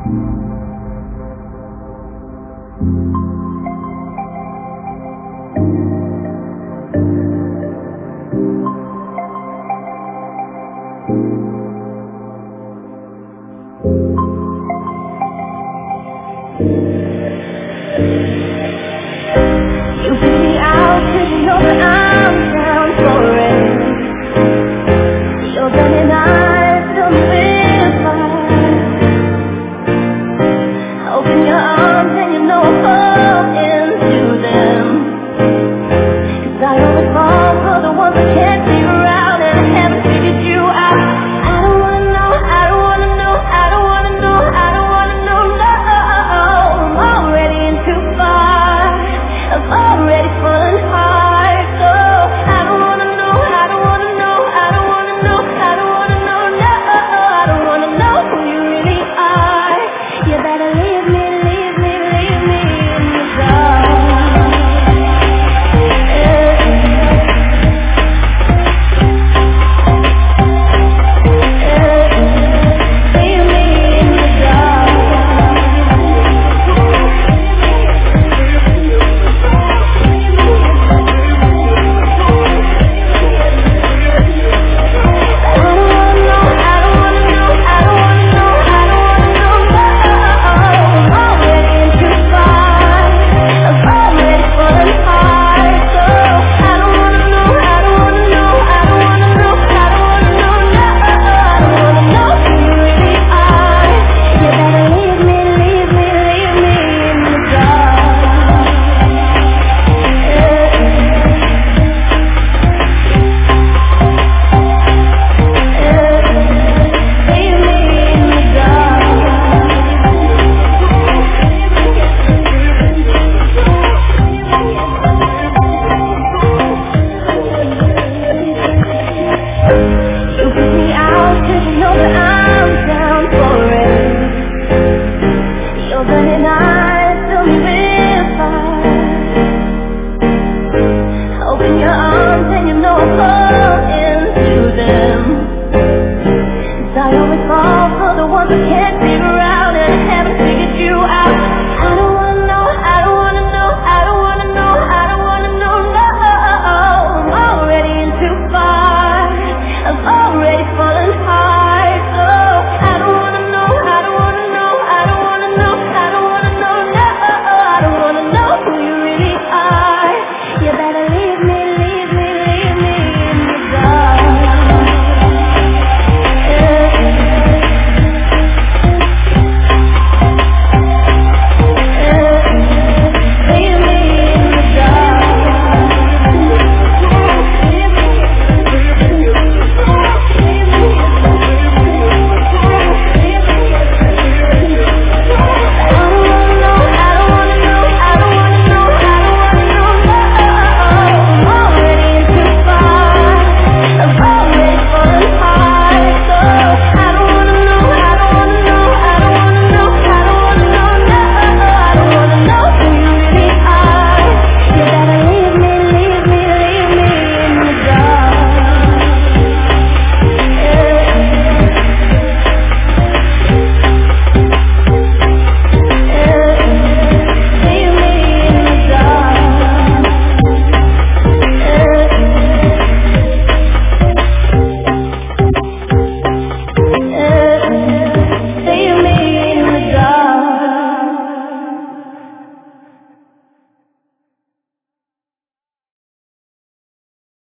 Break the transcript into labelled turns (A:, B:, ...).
A: You pick me out 'cause you know that I'm down for it. Your burning eyes fill me with fire. Open your arms and you know I'll fall into them. 'Cause I only fall for the ones I can't figure out, and I haven't figured you out. I don't wanna know, I don't wanna know, I don't wanna know, I don't wanna know, no. I'm already in too far. I'm already falling hard, so I don't wanna know, I don't wanna know, I don't wanna know, I don't wanna know, no. I don't wanna know who you really are. You better leave me, leave me, leave me in the dark. Leave me in the dark. I don't wanna know, I don't wanna know, I don't wanna know, I don't wanna know, no. I'm already in too far. I'm already falling hard, so I don't wanna know, I don't wanna know, I don't wanna know, I don't wanna know, no. I don't wanna know who you really are. You better leave me, leave me, leave me in the dark. Leave me in the You pick me out 'cause you know that I'm down for it. Your burning eyes fill me with fire. Open your arms and you know I'll fall into them. 'Cause I always fall for the ones I can't